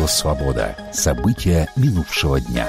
Радио «Свобода». События минувшего дня.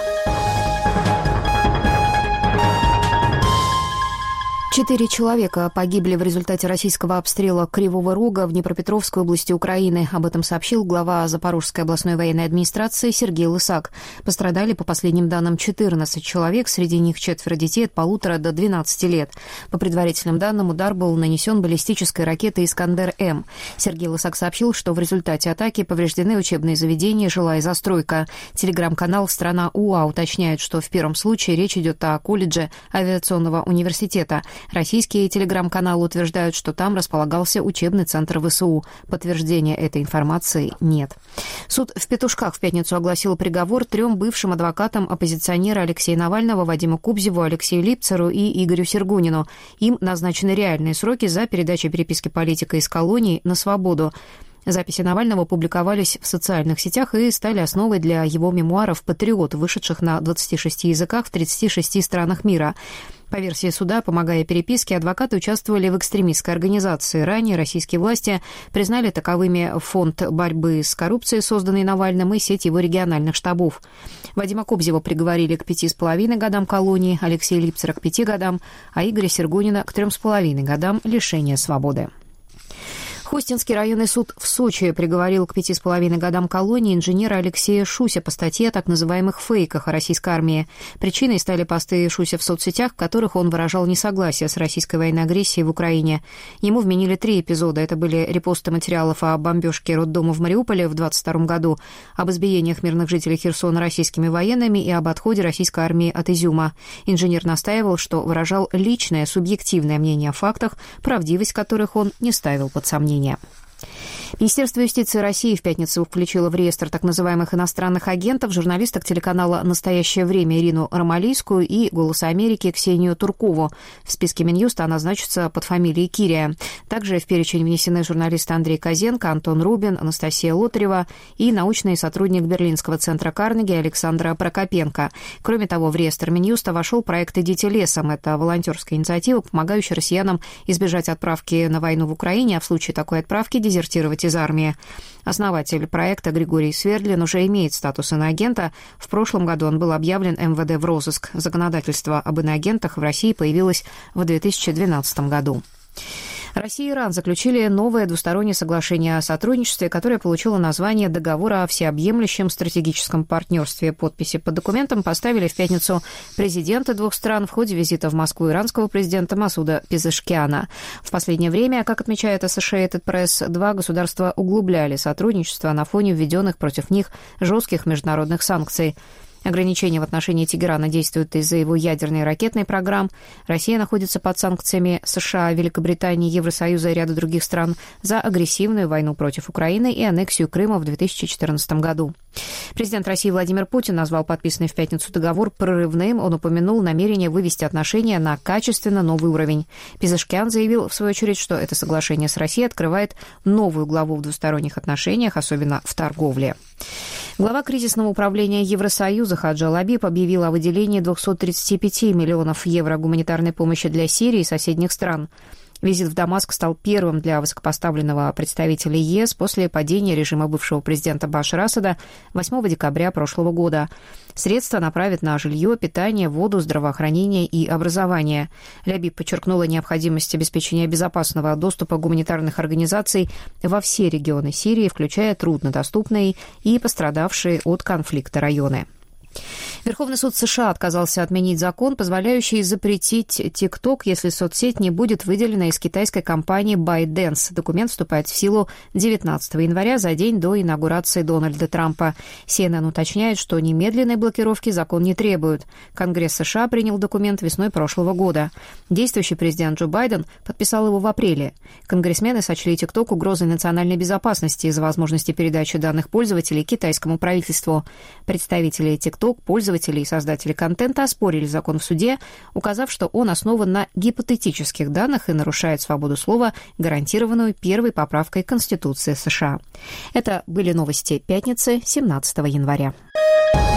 4 человека погибли в результате российского обстрела Кривого Рога в Днепропетровской области Украины. Об этом сообщил глава Запорожской областной военной администрации Сергей Лысак. Пострадали, по последним данным, 14 человек, среди них 4 детей от 1,5 до 12 лет. По предварительным данным, удар был нанесен баллистической ракетой «Искандер-М». Сергей Лысак сообщил, что в результате атаки повреждены учебные заведения, жилая застройка. Телеграм-канал «Страна УА» уточняет, что в первом случае речь идет о колледже авиационного университета. Российские телеграм-каналы утверждают, что там располагался учебный центр ВСУ. Подтверждения этой информации нет. Суд в Петушках в пятницу огласил приговор 3 бывшим адвокатам оппозиционера Алексея Навального, Вадиму Кубзеву, Алексею Липцеру и Игорю Сергунину. Им назначены реальные сроки за передачу переписки политика из колоний на свободу. Записи Навального публиковались в социальных сетях и стали основой для его мемуаров «Патриот», вышедших на 26 языках в 36 странах мира. По версии суда, помогая переписке, адвокаты участвовали в экстремистской организации. Ранее российские власти признали таковыми фонд борьбы с коррупцией, созданный Навальным, и сеть его региональных штабов. Вадима Кубзева приговорили к 5,5 годам колонии, Алексея Липцера к 5 годам, а Игоря Сергунина к 3,5 годам лишения свободы. Хостинский районный суд в Сочи приговорил к 5,5 годам колонии инженера Алексея Шуся по статье о так называемых фейках о российской армии. Причиной стали посты Шуся в соцсетях, в которых он выражал несогласие с российской военной агрессией в Украине. Ему вменили 3 эпизода. Это были репосты материалов о бомбежке роддома в Мариуполе в 2022 году, об избиениях мирных жителей Херсона российскими военными и об отходе российской армии от Изюма. Инженер настаивал, что выражал личное, субъективное мнение о фактах, правдивость которых он не ставил под сомнение. Министерство юстиции России в пятницу включило в реестр так называемых иностранных агентов журналисток телеканала «Настоящее время» Ирину Ромалийскую и «Голоса Америки» Ксению Туркову. В списке Минюста она значится под фамилией Кирия. Также в перечень внесены журналисты Андрей Козенко, Антон Рубин, Анастасия Лотарева и научный сотрудник Берлинского центра Карнеги Александра Прокопенко. Кроме того, в реестр Минюста вошел проект «Идите лесом». Это волонтерская инициатива, помогающая россиянам избежать отправки на войну в Украине, а в случае такой отправки дезертировать из армии. Основатель проекта Григорий Свердлин уже имеет статус иноагента. В прошлом году он был объявлен МВД в розыск. Законодательство об иноагентах в России появилось в 2012 году. Россия и Иран заключили новое двустороннее соглашение о сотрудничестве, которое получило название «Договора о всеобъемлющем стратегическом партнерстве». Подписи под документом поставили в пятницу президенты двух стран в ходе визита в Москву иранского президента Масуда Пезешкиана. В последнее время, как отмечает Associated Press, два государства углубляли сотрудничество на фоне введенных против них жестких международных санкций. Ограничения в отношении Тегерана действуют из-за его ядерной и ракетной программ. Россия находится под санкциями США, Великобритании, Евросоюза и ряда других стран за агрессивную войну против Украины и аннексию Крыма в 2014 году. Президент России Владимир Путин назвал подписанный в пятницу договор прорывным. Он упомянул намерение вывести отношения на качественно новый уровень. Пезешкиан заявил, в свою очередь, что это соглашение с Россией открывает новую главу в двусторонних отношениях, особенно в торговле. Глава кризисного управления Евросоюза Хаджи Лабиб объявил о выделении 235 миллионов евро гуманитарной помощи для Сирии и соседних стран. Визит в Дамаск стал первым для высокопоставленного представителя ЕС после падения режима бывшего президента Башара Асада 8 декабря прошлого года. Средства направят на жилье, питание, воду, здравоохранение и образование. Лабиб подчеркнула необходимость обеспечения безопасного доступа гуманитарных организаций во все регионы Сирии, включая труднодоступные и пострадавшие от конфликта районы. Верховный суд США отказался отменить закон, позволяющий запретить TikTok, если соцсеть не будет выделена из китайской компании ByteDance. Документ вступает в силу 19 января, за день до инаугурации Дональда Трампа. CNN уточняет, что немедленной блокировки закон не требует. Конгресс США принял документ весной прошлого года. Действующий президент Джо Байден подписал его в апреле. Конгрессмены сочли TikTok угрозой национальной безопасности из-за возможности передачи данных пользователей китайскому правительству. Представители TikTok, пользователи и создатели контента оспорили закон в суде, указав, что он основан на гипотетических данных и нарушает свободу слова, гарантированную первой поправкой Конституции США. Это были новости пятницы, 17 января.